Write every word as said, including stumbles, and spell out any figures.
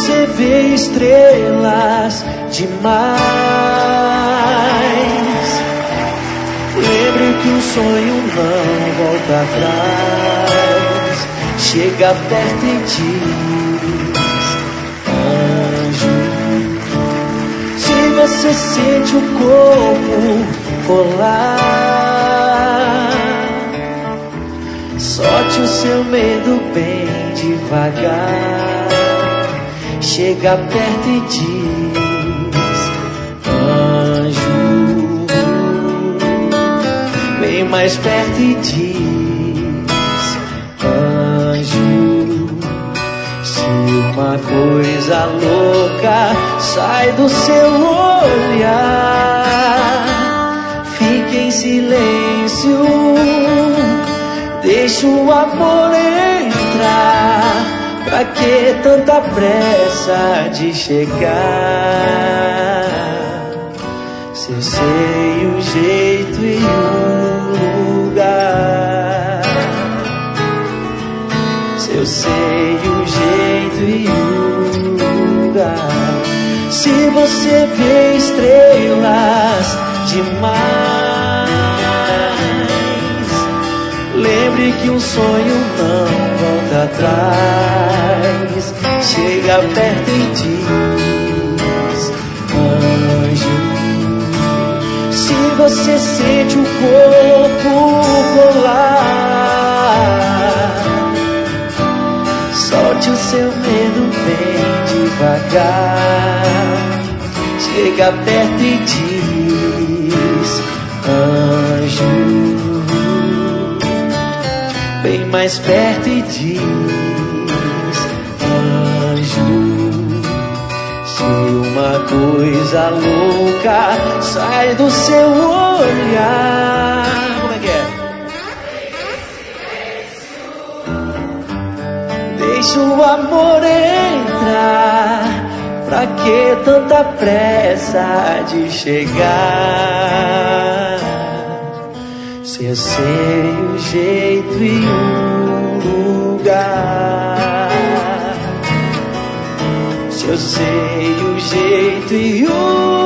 você vê estrelas demais, lembre que um sonho não volta atrás. Chega perto e diz: anjo. Se você sente o corpo colar, solte o seu medo bem devagar. Chega perto e diz: anjo. Vem mais perto e diz: anjo. Se uma coisa louca sai do seu olhar, fique em silêncio, deixa o amor entrar. Pra que tanta pressa de chegar? Se eu sei o jeito e o lugar, se eu sei o jeito e o lugar. Se você vê estrelas demais, lembre que um sonho não volta atrás. Chega perto e diz: anjo. Se você sente o corpo colar, solte o seu medo bem devagar. Chega perto e diz: anjo. Vem mais perto e diz: anjo. Se uma coisa louca sai do seu olhar, como é que é? Deixa o amor entrar. Pra que tanta pressa de chegar? Se eu sei o jeito e o lugar, se eu sei o jeito e o